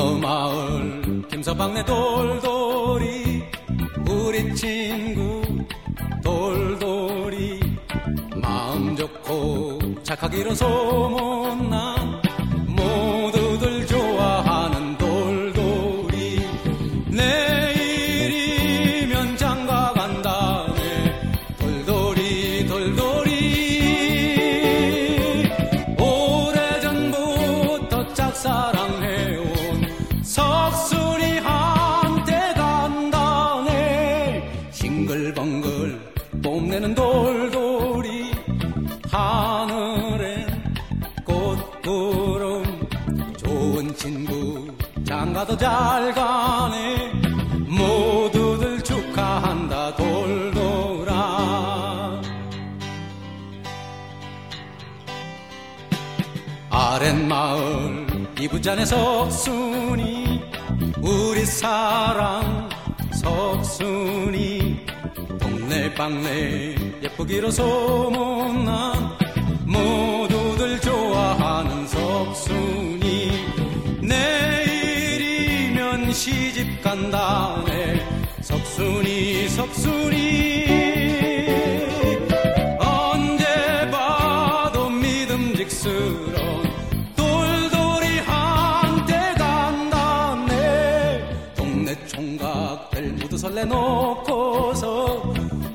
마을 김서방네 돌돌이 우리 친구 돌돌이 마음 좋고 착하기로 소문난 모두들 좋아하는 돌돌이 내일이면 장가 간다네 돌돌이 돌돌이 오래전부터 짝사랑해온 석순이한테 간다네 싱글벙글 뽐내는 돌돌이 하늘엔 꽃구름 좋은 친구 장가도 잘 가네 모두들 축하한다 돌돌아 아랫마을 이부자네 석순이 우리 사랑 석순이 동네방네 예쁘기로 소문난 모두들 좋아하는 석순이 내일이면 시집 간다네 석순이 석순이 언제 봐도 믿음직스러운 돌돌이한테 간다네 동네 총각들 모두 설레놓고서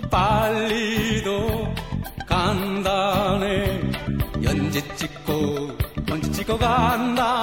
빨리도 간다네 연지 찍고 번지 찍고 간다